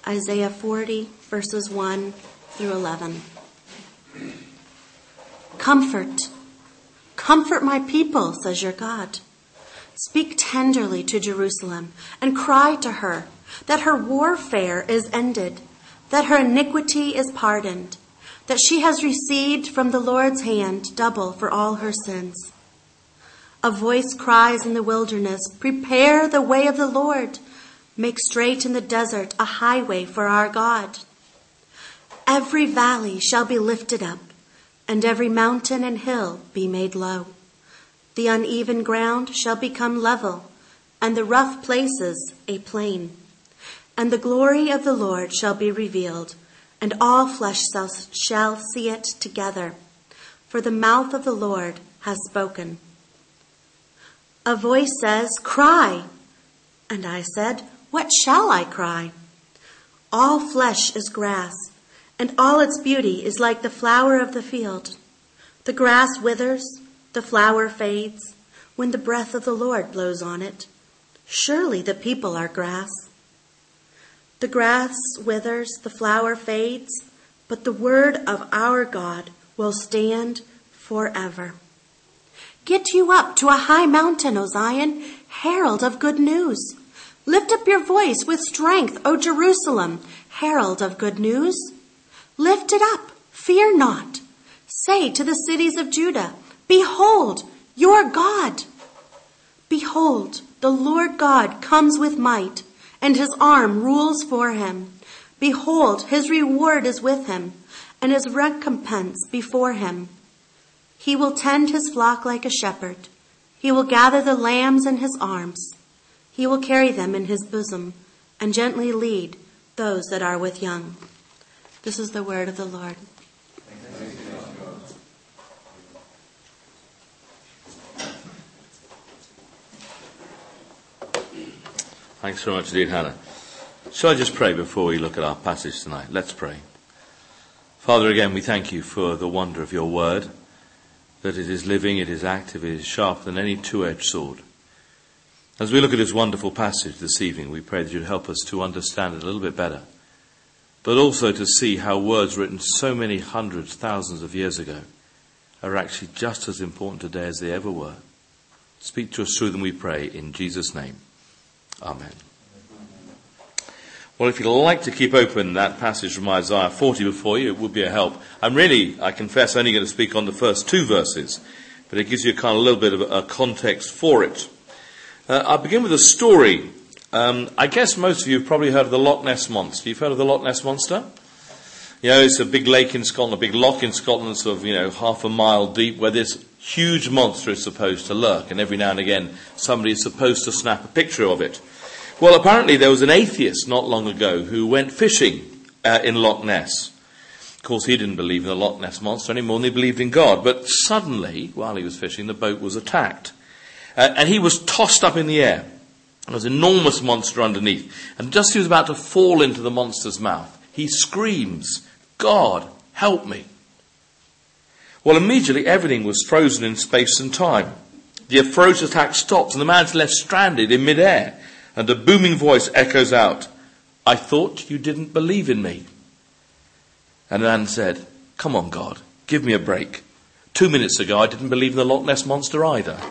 Isaiah 40, verses 1 through 11. Comfort my people, says your God. Speak tenderly to Jerusalem and cry to her that her warfare is ended, that her iniquity is pardoned, that she has received from the Lord's hand double for all her sins. A voice cries in the wilderness, prepare the way of the Lord. Make straight in the desert a highway for our God. Every valley shall be lifted up, and every mountain and hill be made low. The uneven ground shall become level, and the rough places a plain. And the glory of the Lord shall be revealed, and all flesh shall see it together, for the mouth of the Lord has spoken. A voice says, cry. And I said, what shall I cry? All flesh is grass, and all its beauty is like the flower of the field. The grass withers, the flower fades, when the breath of the Lord blows on it. Surely the people are grass. The grass withers, the flower fades, but the word of our God will stand forever. Get you up to a high mountain, O Zion, herald of good news. Lift up your voice with strength, O Jerusalem, herald of good news. Lift it up, fear not. Say to the cities of Judah, behold, your God. Behold, the Lord God comes with might, and his arm rules for him. Behold, his reward is with him, and his recompense before him. He will tend his flock like a shepherd. He will gather the lambs in his arms. He will carry them in his bosom and gently lead those that are with young. This is the word of the Lord. Thanks very much indeed, Hannah. Shall I just pray before we look at our passage tonight? Let's pray. Father, again, we thank you for the wonder of your word, that it is living, it is active, it is sharper than any two-edged sword. As we look at this wonderful passage this evening, we pray that you'd help us to understand it a little bit better, but also to see how words written so many hundreds, thousands of years ago are actually just as important today as they ever were. Speak to us through them, we pray, in Jesus' name. Amen. Well, if you'd like to keep open that passage from Isaiah 40 before you, it would be a help. I confess, only going to speak on the first two verses, but it gives you a little bit of a context for it. I'll begin with a story. I guess most of you have probably heard of the Loch Ness Monster. You've heard of the Loch Ness Monster? You know, it's a big lake in Scotland, a big loch in Scotland, sort of, half a mile deep, where this huge monster is supposed to lurk, and every now and again somebody is supposed to snap a picture of it. Well, apparently there was an atheist not long ago who went fishing in Loch Ness. Of course, he didn't believe in the Loch Ness Monster any more than he believed in God. But suddenly, while he was fishing, the boat was attacked. And he was tossed up in the air. There was an enormous monster underneath. And just as he was about to fall into the monster's mouth, he screams, God, help me. Well, immediately everything was frozen in space and time. The ferocious attack stops and the man's left stranded in midair. And a booming voice echoes out, I thought you didn't believe in me. And the man said, come on, God, give me a break. 2 minutes ago, I didn't believe in the Loch Ness Monster either.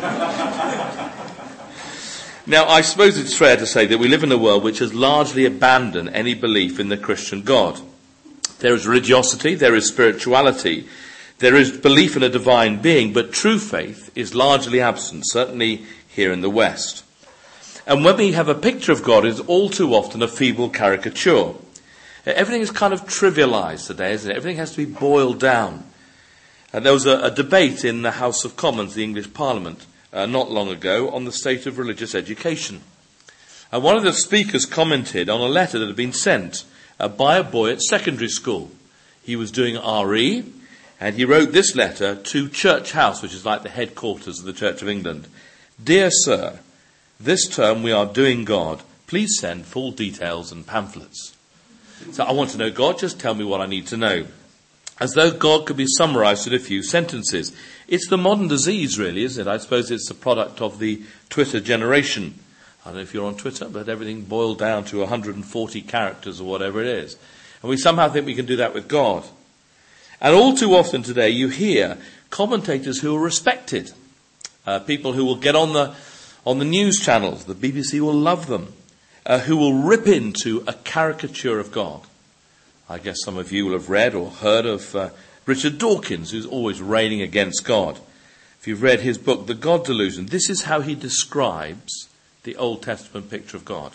Now, I suppose it's fair to say that we live in a world which has largely abandoned any belief in the Christian God. There is religiosity, there is spirituality, there is belief in a divine being, but true faith is largely absent, certainly here in the West. And when we have a picture of God, it's all too often a feeble caricature. Everything is kind of trivialized today, isn't it? Everything has to be boiled down. And there was a debate in the House of Commons, the English Parliament, not long ago, on the state of religious education. And one of the speakers commented on a letter that had been sent by a boy at secondary school. He was doing RE, and he wrote this letter to Church House, which is like the headquarters of the Church of England. Dear Sir, this term we are doing God. Please send full details and pamphlets. So I want to know God, just tell me what I need to know. As though God could be summarized in a few sentences. It's the modern disease, really, isn't it? I suppose it's the product of the Twitter generation. I don't know if you're on Twitter, but everything boiled down to 140 characters or whatever it is. And we somehow think we can do that with God. And all too often today you hear commentators who are respected, people who will get on the news channels, the BBC will love them, who will rip into a caricature of God. I guess some of you will have read or heard of Richard Dawkins, who's always railing against God. If you've read his book, The God Delusion, this is how he describes the Old Testament picture of God.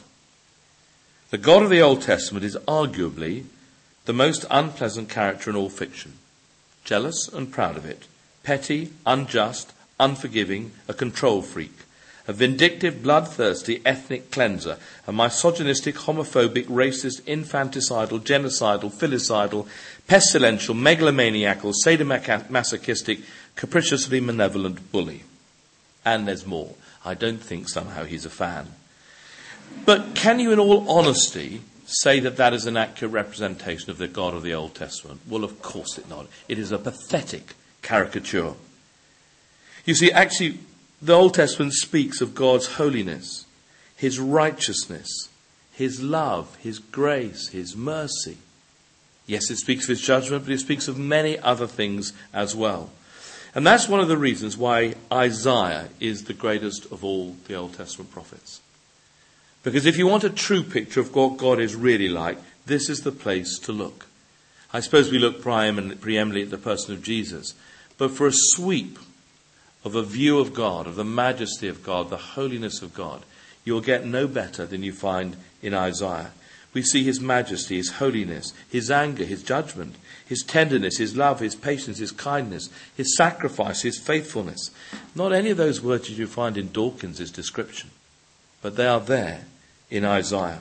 The God of the Old Testament is arguably the most unpleasant character in all fiction. Jealous and proud of it. Petty, unjust, unforgiving, a control freak. A vindictive, bloodthirsty ethnic cleanser. A misogynistic, homophobic, racist, infanticidal, genocidal, filicidal, pestilential, megalomaniacal, sadomasochistic, capriciously malevolent bully. And there's more. I don't think somehow he's a fan. But can you in all honesty say that that is an accurate representation of the God of the Old Testament? Well, of course it's not. It is a pathetic caricature. You see, actually, the Old Testament speaks of God's holiness, his righteousness, his love, his grace, his mercy. Yes, it speaks of his judgment, but it speaks of many other things as well. And that's one of the reasons why Isaiah is the greatest of all the Old Testament prophets. Because if you want a true picture of what God is really like, this is the place to look. I suppose we look preeminently at the person of Jesus, but for a sweep of a view of God, of the majesty of God, the holiness of God, you'll get no better than you find in Isaiah. We see his majesty, his holiness, his anger, his judgment, his tenderness, his love, his patience, his kindness, his sacrifice, his faithfulness. Not any of those words you find in Dawkins' description, but they are there in Isaiah.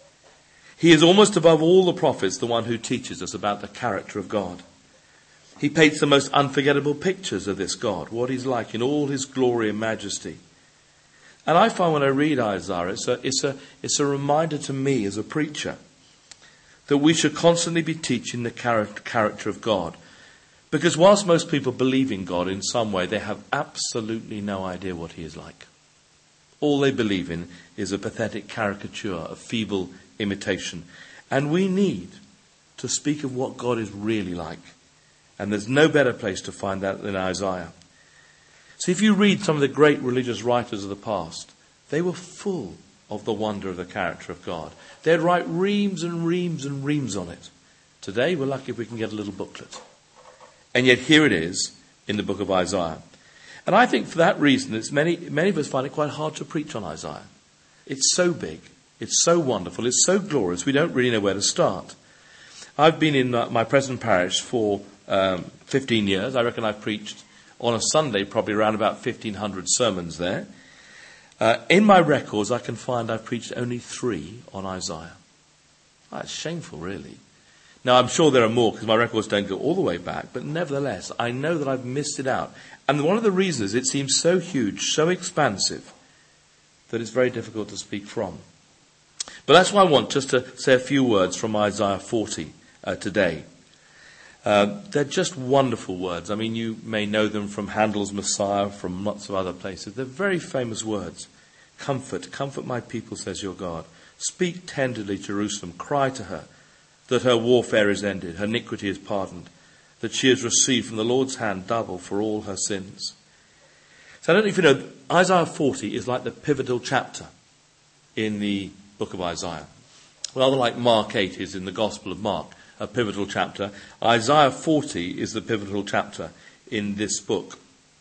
He is almost above all the prophets the one who teaches us about the character of God. He paints the most unforgettable pictures of this God, what he's like in all his glory and majesty. And I find when I read Isaiah, it's a reminder to me as a preacher that we should constantly be teaching the character of God. Because whilst most people believe in God in some way, they have absolutely no idea what he is like. All they believe in is a pathetic caricature, a feeble imitation. And we need to speak of what God is really like. And there's no better place to find that than Isaiah. So if you read some of the great religious writers of the past, they were full of the wonder of the character of God. They'd write reams and reams and reams on it. Today, we're lucky if we can get a little booklet. And yet here it is in the book of Isaiah. And I think for that reason, it's many of us find it quite hard to preach on Isaiah. It's so big, it's so wonderful, it's so glorious, we don't really know where to start. I've been in my present parish for 15 years. I reckon I've preached on a Sunday probably around about 1,500 sermons there. In my records, I can find I've preached only 3 on Isaiah. That's shameful, really. Now, I'm sure there are more because my records don't go all the way back, but nevertheless, I know that I've missed it out. And one of the reasons it seems so huge, so expansive, that it's very difficult to speak from. But that's why I want just to say a few words from Isaiah 40 today. They're just wonderful words. I mean, you may know them from Handel's Messiah, from lots of other places. They're very famous words. Comfort my people, says your God. Speak tenderly to Jerusalem. Cry to her that her warfare is ended, her iniquity is pardoned, that she has received from the Lord's hand double for all her sins. So I don't know if you know, Isaiah 40 is like the pivotal chapter in the book of Isaiah. Rather like Mark 8 is in the Gospel of Mark, a pivotal chapter. Isaiah 40 is the pivotal chapter in this book.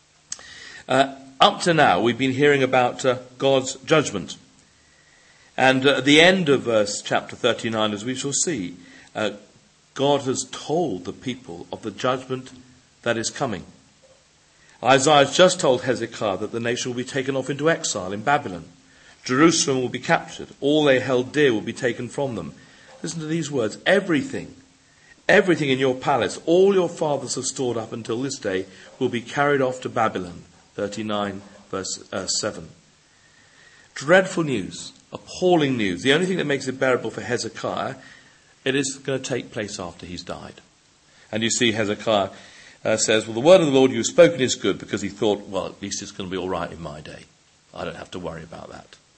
Up to now, we've been hearing about God's judgment. And at the end of verse chapter 39, as we shall see, God has told the people of the judgment that is coming. Isaiah has just told Hezekiah that the nation will be taken off into exile in Babylon. Jerusalem will be captured. All they held dear will be taken from them. Listen to these words. Everything in your palace, all your fathers have stored up until this day, will be carried off to Babylon. 39 verse 7. Dreadful news. Appalling news. The only thing that makes it bearable for Hezekiah, it is going to take place after he's died. And you see Hezekiah says, well, the word of the Lord you have spoken is good, because he thought, well, at least it's going to be all right in my day. I don't have to worry about that.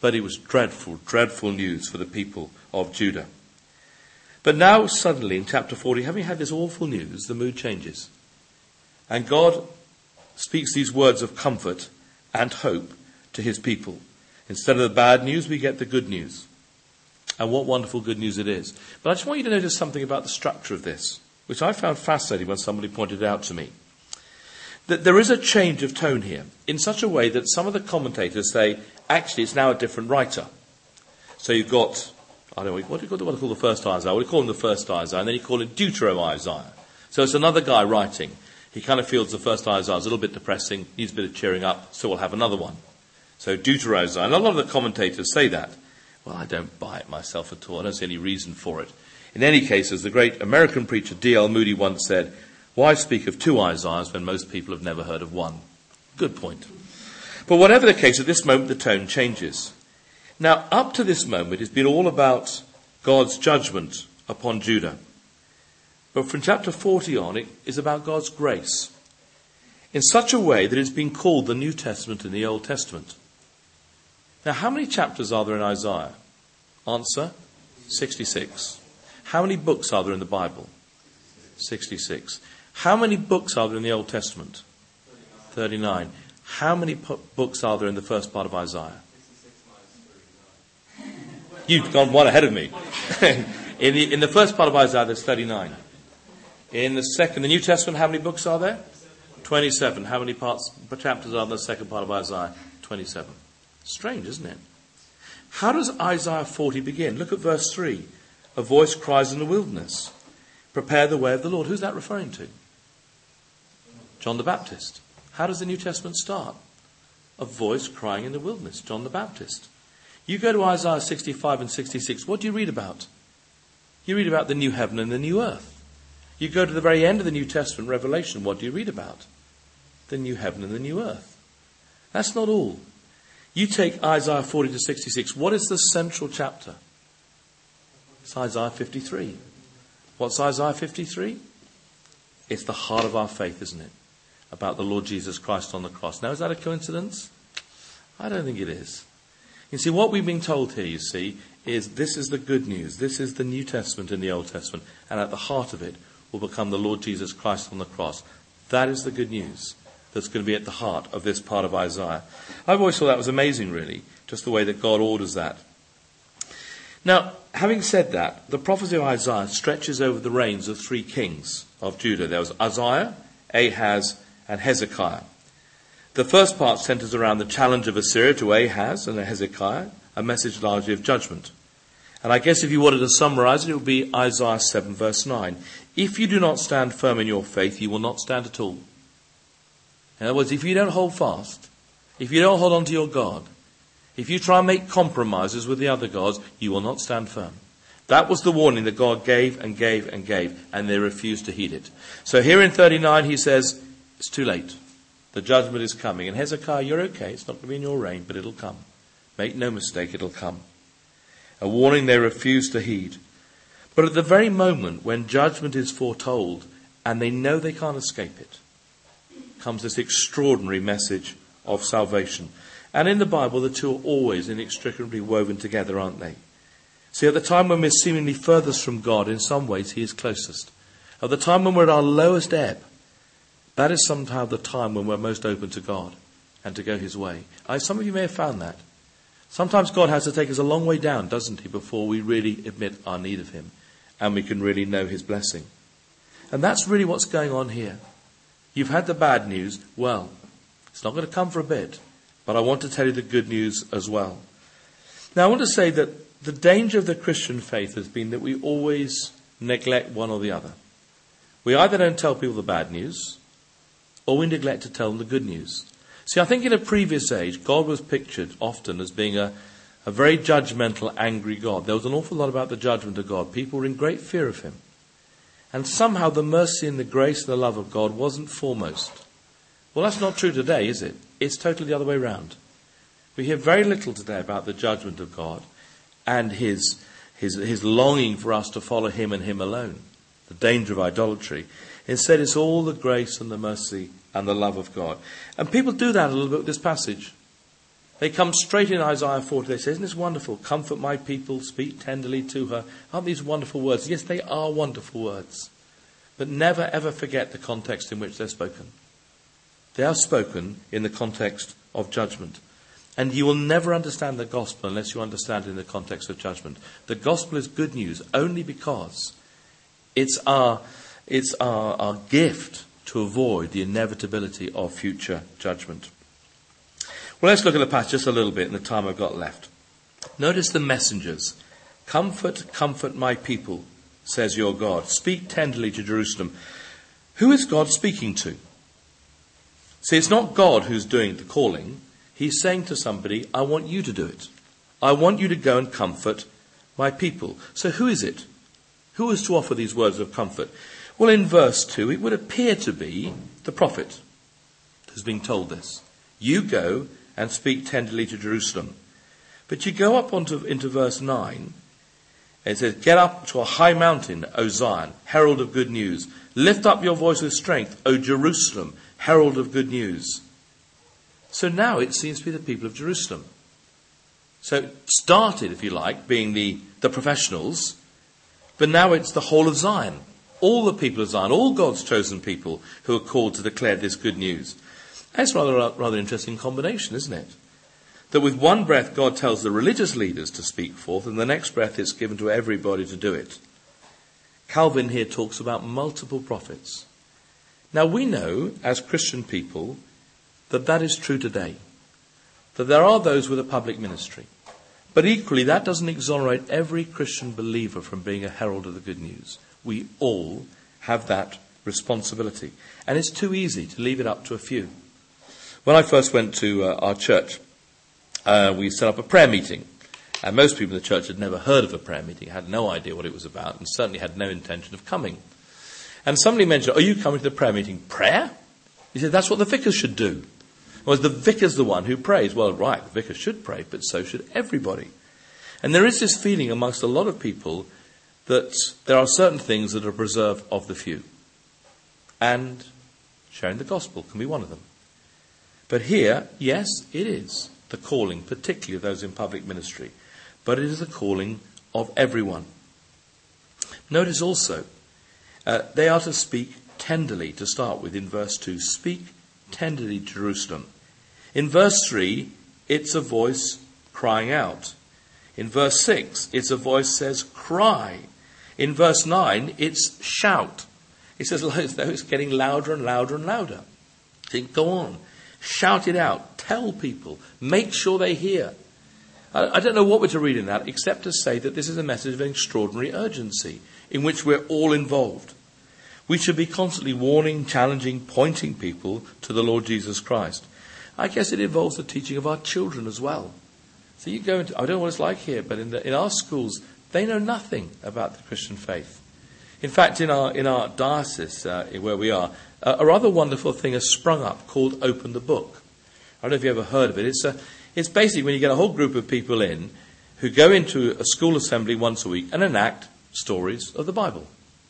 But it was dreadful, dreadful news for the people of Judah. But now suddenly in chapter 40, having had this awful news, the mood changes. And God speaks these words of comfort and hope to his people. Instead of the bad news, we get the good news. And what wonderful good news it is. But I just want you to notice something about the structure of this, which I found fascinating when somebody pointed it out to me. That there is a change of tone here, in such a way that some of the commentators say, actually, it's now a different writer. So you've got, I don't know, what do you call the first Isaiah? We call him the first Isaiah, and then you call it Deutero-Isaiah. So it's another guy writing. He kind of feels the first Isaiah is a little bit depressing, needs a bit of cheering up, so we'll have another one. So Deutero-Isaiah. And a lot of the commentators say that. Well, I don't buy it myself at all. I don't see any reason for it. In any case, as the great American preacher D.L. Moody once said, why speak of two Isaiahs when most people have never heard of one? Good point. But whatever the case, at this moment the tone changes. Now, up to this moment, it's been all about God's judgment upon Judah. But from chapter 40 on, it is about God's grace, in such a way that it's been called the New Testament and the Old Testament. Now, how many chapters are there in Isaiah? Answer, 66. How many books are there in the Bible? 66. How many books are there in the Old Testament? 39. How many books are there in the first part of Isaiah? You've gone one ahead of me. in the first part of Isaiah, there's 39. In the New Testament, how many books are there? 27. How many chapters are in the second part of Isaiah? 27. Strange, isn't it? How does Isaiah 40 begin? Look at verse 3. A voice cries in the wilderness, prepare the way of the Lord. Who's that referring to? John the Baptist. How does the New Testament start? A voice crying in the wilderness, John the Baptist. You go to Isaiah 65 and 66, what do you read about? You read about the new heaven and the new earth. You go to the very end of the New Testament, Revelation, what do you read about? The new heaven and the new earth. That's not all. You take Isaiah 40 to 66, what is the central chapter? It's Isaiah 53. What's Isaiah 53? It's the heart of our faith, isn't it? About the Lord Jesus Christ on the cross. Now, is that a coincidence? I don't think it is. You see, what we've been told here, you see, is this is the good news. This is the New Testament and the Old Testament. And at the heart of it will become the Lord Jesus Christ on the cross. That is the good news that's going to be at the heart of this part of Isaiah. I've always thought that was amazing, really, just the way that God orders that. Now, having said that, the prophecy of Isaiah stretches over the reigns of three kings of Judah. There was Uzziah, Ahaz, and Hezekiah. The first part centers around the challenge of Assyria to Ahaz and Hezekiah, a message largely of judgment. And I guess if you wanted to summarize it, it would be Isaiah 7 verse 9. If you do not stand firm in your faith, you will not stand at all. In other words, if you don't hold fast, if you don't hold on to your God, if you try and make compromises with the other gods, you will not stand firm. That was the warning that God gave and gave and gave, and they refused to heed it. So here in 39 he says, it's too late. The judgment is coming. And Hezekiah, you're okay. It's not going to be in your reign, but it'll come. Make no mistake, it'll come. A warning they refuse to heed. But at the very moment when judgment is foretold and they know they can't escape it, comes this extraordinary message of salvation. And in the Bible, the two are always inextricably woven together, aren't they? See, at the time when we're seemingly furthest from God, in some ways he is closest. At the time when we're at our lowest ebb, that is somehow the time when we're most open to God and to go his way. Some of you may have found that. Sometimes God has to take us a long way down, doesn't he, before we really admit our need of him and we can really know his blessing. And that's really what's going on here. You've had the bad news. Well, it's not going to come for a bit, but I want to tell you the good news as well. Now, I want to say that the danger of the Christian faith has been that we always neglect one or the other. We either don't tell people the bad news, or we neglect to tell them the good news. See, I think in a previous age, God was pictured often as being a very judgmental, angry God. There was an awful lot about the judgment of God. People were in great fear of him. And somehow the mercy and the grace and the love of God wasn't foremost. Well, that's not true today, is it? It's totally the other way around. We hear very little today about the judgment of God and his longing for us to follow him and him alone. The danger of idolatry. Instead, it's all the grace and the mercy and the love of God. And people do that a little bit with this passage. They come straight in Isaiah 40. They say, isn't this wonderful? Comfort my people, speak tenderly to her. Aren't these wonderful words? Yes, they are wonderful words. But never ever forget the context in which they're spoken. They are spoken in the context of judgment. And you will never understand the gospel unless you understand it in the context of judgment. The gospel is good news only because it's our gift to avoid the inevitability of future judgment. Well, let's look at the passage just a little bit in the time I've got left. Notice the messengers. Comfort, comfort my people, says your God. Speak tenderly to Jerusalem. Who is God speaking to? See, it's not God who's doing the calling. He's saying to somebody, I want you to do it. I want you to go and comfort my people. So who is it? Who is to offer these words of comfort? Well, in verse 2, it would appear to be the prophet who's being told this. You go and speak tenderly to Jerusalem. But you go up into verse 9, and it says, get up to a high mountain, O Zion, herald of good news. Lift up your voice with strength, O Jerusalem, herald of good news. So now it seems to be the people of Jerusalem. So it started, if you like, being the professionals, but now it's the whole of Zion. All the people of Zion, all God's chosen people who are called to declare this good news. That's rather interesting combination, isn't it? That with one breath God tells the religious leaders to speak forth, and the next breath it's given to everybody to do it. Calvin here talks about multiple prophets. Now we know, as Christian people, that is true today. That there are those with a public ministry. But equally, that doesn't exonerate every Christian believer from being a herald of the good news. We all have that responsibility. And it's too easy to leave it up to a few. When I first went to our church, we set up a prayer meeting. And most people in the church had never heard of a prayer meeting, had no idea what it was about, and certainly had no intention of coming. And somebody mentioned, are you coming to the prayer meeting? Prayer? He said, that's what the vicars should do. Well, the vicar's the one who prays. Well, right, the vicar should pray, but so should everybody. And there is this feeling amongst a lot of people that there are certain things that are preserved of the few. And sharing the gospel can be one of them. But here, yes, it is the calling, particularly of those in public ministry. But it is the calling of everyone. Notice also, they are to speak tenderly, to start with in verse 2. Speak tenderly to Jerusalem. In verse 3, it's a voice crying out. In verse 6, it's a voice says cry. In verse 9, it's shout. It says as though it's getting louder and louder and louder. Think, go on. Shout it out. Tell people. Make sure they hear. I don't know what we're to read in that, except to say that this is a message of extraordinary urgency, in which we're all involved. We should be constantly warning, challenging, pointing people to the Lord Jesus Christ. I guess it involves the teaching of our children as well. So you go into, I don't know what it's like here, but in our schools, they know nothing about the Christian faith. In fact, in our diocese, where we are, a rather wonderful thing has sprung up called Open the Book. I don't know if you ever heard of it. It's basically when you get a whole group of people in who go into a school assembly once a week and enact stories of the Bible.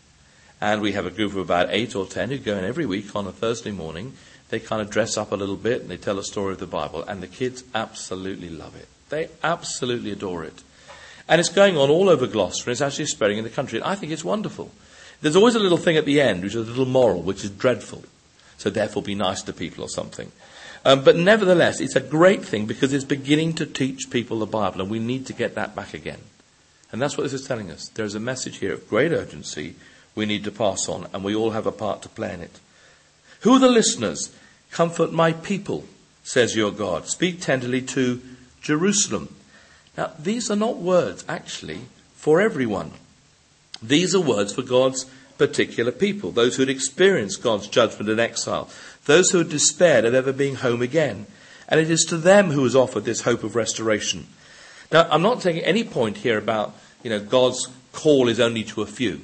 And we have a group of about 8 or 10 who go in every week on a Thursday morning. They kind of dress up a little bit and they tell a story of the Bible. And the kids absolutely love it. They absolutely adore it. And it's going on all over Gloucester, and it's actually spreading in the country. And I think it's wonderful. There's always a little thing at the end, which is a little moral, which is dreadful. So therefore be nice to people or something. But nevertheless, it's a great thing because it's beginning to teach people the Bible, and we need to get that back again. And that's what this is telling us. There's a message here of great urgency we need to pass on, and we all have a part to play in it. Who are the listeners? Comfort my people, says your God. Speak tenderly to Jerusalem. Now, these are not words, actually, for everyone. These are words for God's particular people, those who had experienced God's judgment and exile, those who had despaired of ever being home again. And it is to them who is offered this hope of restoration. Now, I'm not taking any point here about, God's call is only to a few.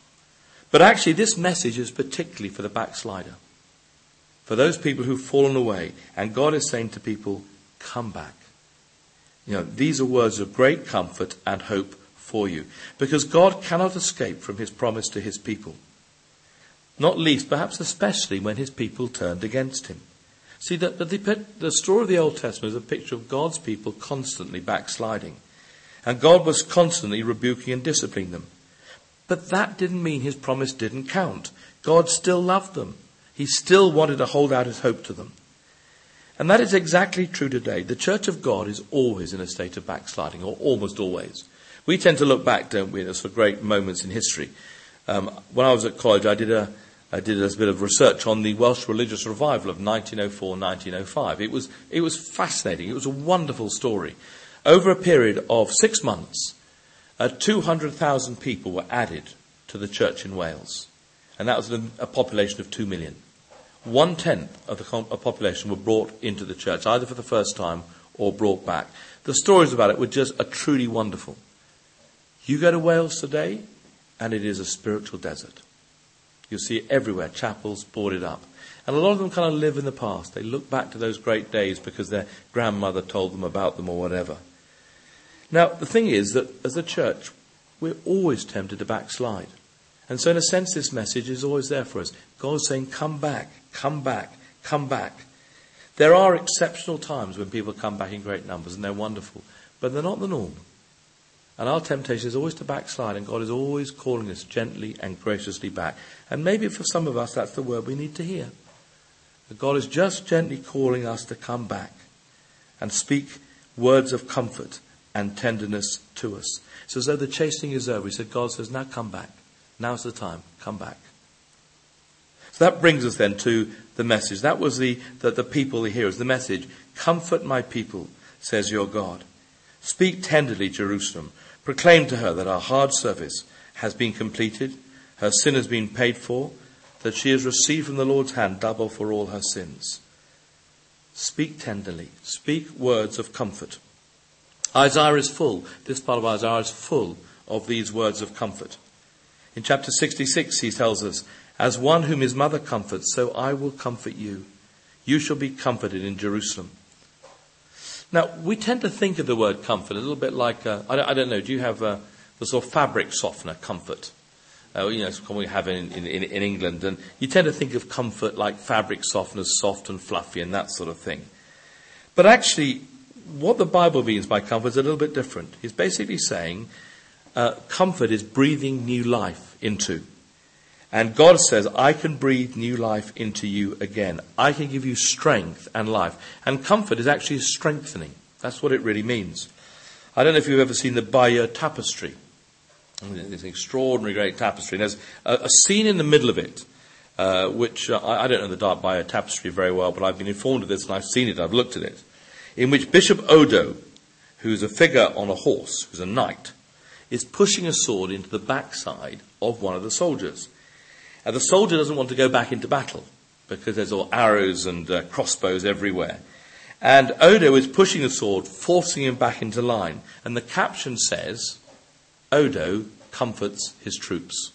But actually, this message is particularly for the backslider, for those people who've fallen away. And God is saying to people, come back. These are words of great comfort and hope for you, because God cannot escape from his promise to his people. Not least, perhaps especially, when his people turned against him. See, the story of the Old Testament is a picture of God's people constantly backsliding. And God was constantly rebuking and disciplining them. But that didn't mean his promise didn't count. God still loved them. He still wanted to hold out his hope to them. And that is exactly true today. The Church of God is always in a state of backsliding, or almost always. We tend to look back, don't we, as for great moments in history. When I was at college, I did a bit of research on the Welsh religious revival of 1904-1905. It was fascinating. It was a wonderful story. Over a period of 6 months, 200,000 people were added to the church in Wales. And that was a population of 2 million. 1/10 of the population were brought into the church, either for the first time or brought back. The stories about it were just truly wonderful. You go to Wales today, and it is a spiritual desert. You'll see it everywhere, chapels boarded up. And a lot of them kind of live in the past. They look back to those great days because their grandmother told them about them or whatever. Now, the thing is that as a church, we're always tempted to backslide. And so in a sense, this message is always there for us. God's saying, come back, come back, come back. There are exceptional times when people come back in great numbers, and they're wonderful. But they're not the norm. And our temptation is always to backslide, and God is always calling us gently and graciously back. And maybe for some of us, that's the word we need to hear. That God is just gently calling us to come back and speak words of comfort and tenderness to us. It's as though the chastening is over. He said, God says, now come back. Now's the time. Come back. So that brings us then to the message. That was the people, the hearers. The message, comfort my people, says your God. Speak tenderly, Jerusalem. Proclaim to her that her hard service has been completed, her sin has been paid for, that she has received from the Lord's hand double for all her sins. Speak tenderly. Speak words of comfort. Isaiah is full. This part of Isaiah is full of these words of comfort. In chapter 66, he tells us, as one whom his mother comforts, so I will comfort you. You shall be comforted in Jerusalem. Now, we tend to think of the word comfort a little bit like, I don't know, do you have the sort of fabric softener, Comfort? It's what we have in England. And you tend to think of comfort like fabric softeners, soft and fluffy and that sort of thing. But actually, what the Bible means by comfort is a little bit different. It's basically saying comfort is breathing new life into. And God says, I can breathe new life into you again. I can give you strength and life. And comfort is actually strengthening. That's what it really means. I don't know if you've ever seen the Bayeux Tapestry. It's an extraordinary great tapestry. And there's a scene in the middle of it, which I don't know the Dark Bayeux Tapestry very well, but I've been informed of this and I've seen it, I've looked at it, in which Bishop Odo, who's a figure on a horse, who's a knight, is pushing a sword into the backside of one of the soldiers. And the soldier doesn't want to go back into battle because there's all arrows and crossbows everywhere. And Odo is pushing the sword, forcing him back into line. And the caption says, Odo comforts his troops.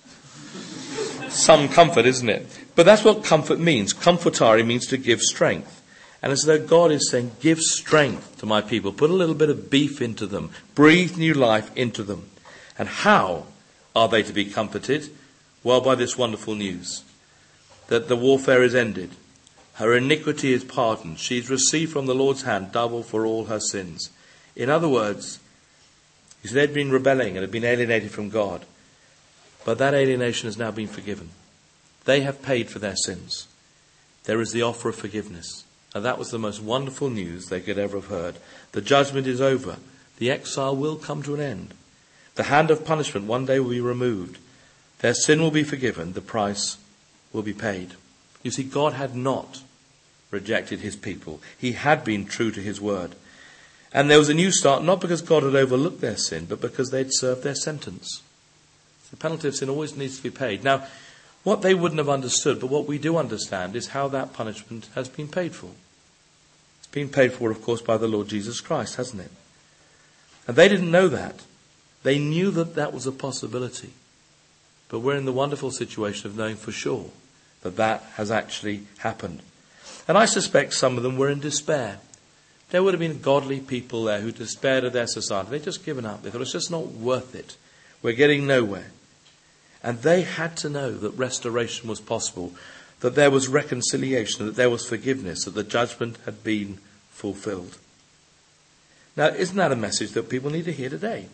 Some comfort, isn't it? But that's what comfort means. Comfortare means to give strength. And as though God is saying, give strength to my people. Put a little bit of beef into them. Breathe new life into them. And how are they to be comforted? Well, by this wonderful news. That the warfare is ended. Her iniquity is pardoned. She's received from the Lord's hand double for all her sins. In other words, they'd been rebelling and had been alienated from God. But that alienation has now been forgiven. They have paid for their sins. There is the offer of forgiveness. And that was the most wonderful news they could ever have heard. The judgment is over. The exile will come to an end. The hand of punishment one day will be removed. Their sin will be forgiven. The price will be paid. You see, God had not rejected his people. He had been true to his word. And there was a new start, not because God had overlooked their sin, but because they'd served their sentence. The penalty of sin always needs to be paid. Now, what they wouldn't have understood, but what we do understand, is how that punishment has been paid for. It's been paid for, of course, by the Lord Jesus Christ, hasn't it? And they didn't know that. They knew that that was a possibility. But we're in the wonderful situation of knowing for sure that that has actually happened. And I suspect some of them were in despair. There would have been godly people there who despaired of their society. They'd just given up. They thought, it's just not worth it. We're getting nowhere. And they had to know that restoration was possible. that there was reconciliation, that there was forgiveness, that the judgment had been fulfilled. Now, isn't that a message that people need to hear today?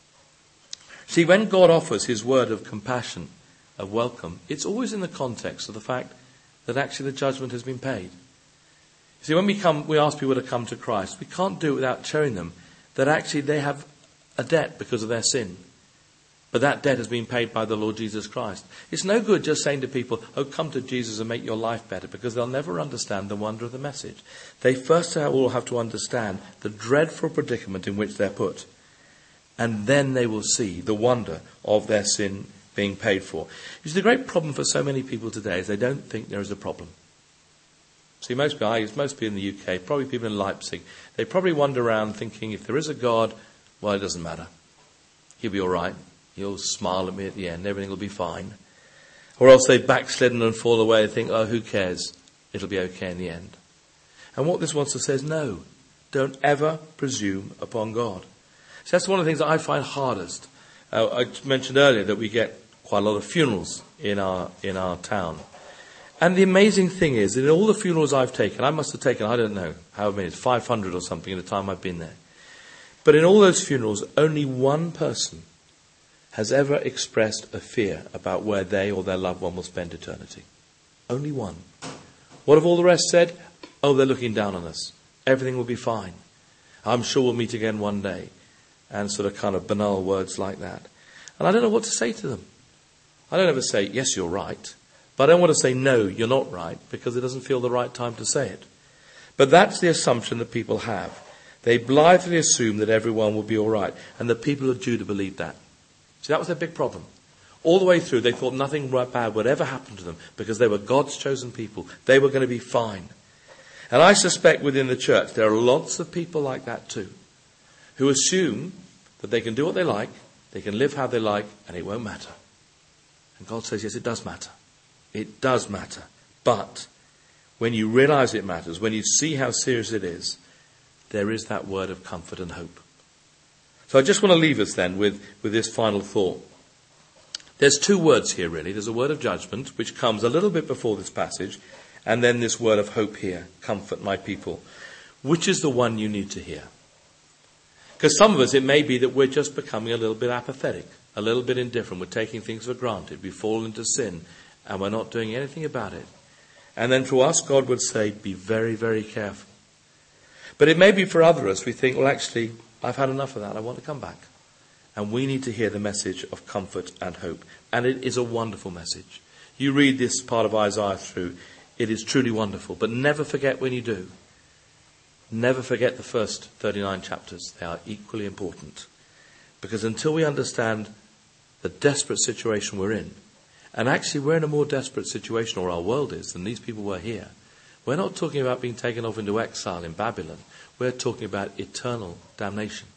See, when God offers his word of compassion, of welcome, it's always in the context of the fact that actually the judgment has been paid. See, when we ask people to come to Christ, we can't do it without showing them that actually they have a debt because of their sin. But that debt has been paid by the Lord Jesus Christ. It's no good just saying to people, oh, come to Jesus and make your life better, because they'll never understand the wonder of the message. They first of all have to understand the dreadful predicament in which they're put. And then they will see the wonder of their sin being paid for. You see, the great problem for so many people today is they don't think there is a problem. See, most people in the UK, probably people in Leipzig, they probably wander around thinking if there is a God, well, it doesn't matter. He'll be all right. He'll smile at me at the end. Everything will be fine. Or else they backslidden and fall away and think, oh, who cares? It'll be okay in the end. And what this wants to say is, no, don't ever presume upon God. So that's one of the things that I find hardest. I mentioned earlier that we get quite a lot of funerals in our town. And the amazing thing is, in all the funerals I've taken, I must have taken, I don't know, how many, 500 or something in the time I've been there. But in all those funerals, only one person has ever expressed a fear about where they or their loved one will spend eternity. Only one. What have all the rest said? Oh, they're looking down on us. Everything will be fine. I'm sure we'll meet again one day. And sort of kind of banal words like that. And I don't know what to say to them. I don't ever say, yes, you're right. But I don't want to say, no, you're not right, because it doesn't feel the right time to say it. But that's the assumption that people have. They blithely assume that everyone will be all right. And the people of Judah believed that. See, that was their big problem. All the way through, they thought nothing bad would ever happen to them because they were God's chosen people. They were going to be fine. And I suspect within the church there are lots of people like that too, who assume that they can do what they like, they can live how they like, and it won't matter. And God says, yes, it does matter. It does matter. But when you realize it matters, when you see how serious it is, there is that word of comfort and hope. So I just want to leave us then with this final thought. There's two words here really. There's a word of judgment, which comes a little bit before this passage, and then this word of hope here, comfort my people. Which is the one you need to hear? Because some of us, it may be that we're just becoming a little bit apathetic, a little bit indifferent. We're taking things for granted. We fall into sin, and we're not doing anything about it. And then for us, God would say, be very, very careful. But it may be for others, we think, well, actually, I've had enough of that. I want to come back. And we need to hear the message of comfort and hope. And it is a wonderful message. You read this part of Isaiah through, it is truly wonderful. But never forget when you do. Never forget the first 39 chapters. They are equally important. Because until we understand the desperate situation we're in, and actually we're in a more desperate situation, or our world is, than these people were here. We're not talking about being taken off into exile in Babylon. We're talking about eternal damnation.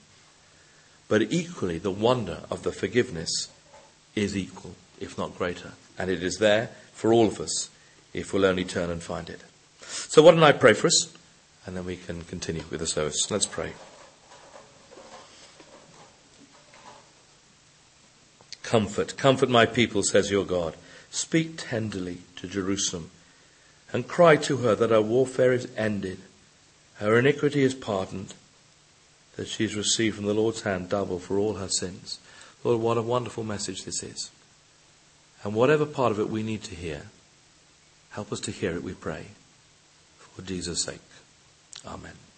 But equally, the wonder of the forgiveness is equal, if not greater. And it is there for all of us, if we'll only turn and find it. So why don't I pray for us? And then we can continue with the service. Let's pray. Comfort my people, says your God. Speak tenderly to Jerusalem and cry to her that her warfare is ended, her iniquity is pardoned, that she has received from the Lord's hand double for all her sins. Lord, what a wonderful message this is. And whatever part of it we need to hear, help us to hear it, we pray. For Jesus' sake. Amen.